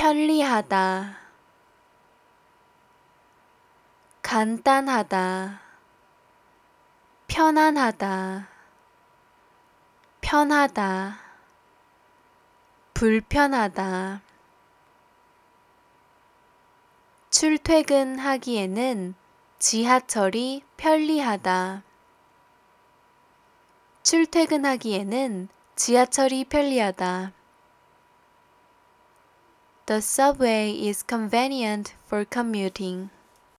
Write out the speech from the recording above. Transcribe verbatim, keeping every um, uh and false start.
편리하다, 간단하다, 편안하다, 편하다, 불편하다. 출퇴근하기에는 지하철이 편리하다. 출퇴근하기에는 지하철이 편리하다. The subway is convenient for commuting.